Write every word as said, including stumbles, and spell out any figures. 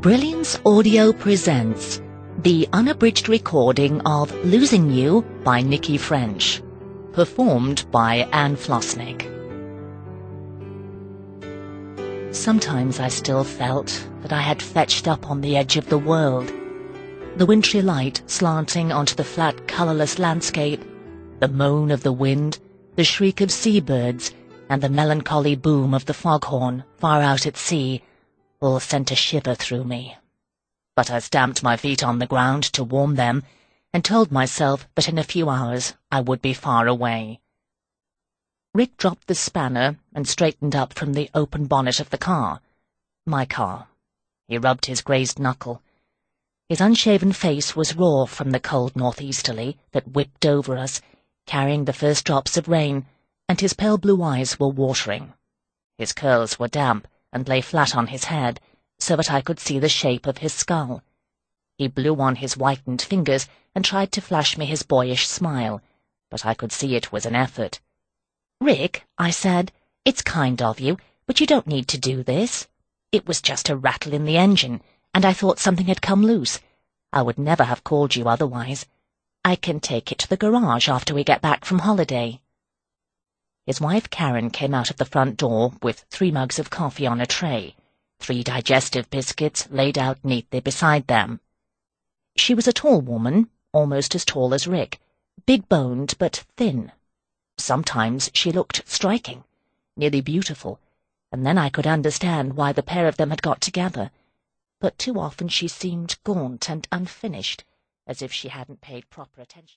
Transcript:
Brilliance Audio presents the unabridged recording of Losing You by Nikki French, performed by Anne Flosnick. Sometimes I still felt that I had fetched up on the edge of the world, the wintry light slanting onto the flat, colourless landscape, the moan of the wind, the shriek of seabirds, and the melancholy boom of the foghorn far out at sea, all sent a shiver through me. But I stamped my feet on the ground to warm them, and told myself that in a few hours I would be far away. Rick dropped the spanner and straightened up from the open bonnet of the car. My car. He rubbed his grazed knuckle. His unshaven face was raw from the cold northeasterly that whipped over us, carrying the first drops of rain, and his pale blue eyes were watering. His curls were damp and lay flat on his head, so that I could see the shape of his skull. He blew on his whitened fingers and tried to flash me his boyish smile, but I could see it was an effort. "Rick," I said, "it's kind of you, but you don't need to do this. It was just a rattle in the engine, and I thought something had come loose. I would never have called you otherwise. I can take it to the garage after we get back from holiday." His wife Karen came out of the front door with three mugs of coffee on a tray, three digestive biscuits laid out neatly beside them. She was a tall woman, almost as tall as Rick, big-boned but thin. Sometimes she looked striking, nearly beautiful, and then I could understand why the pair of them had got together, but too often she seemed gaunt and unfinished, as if she hadn't paid proper attention.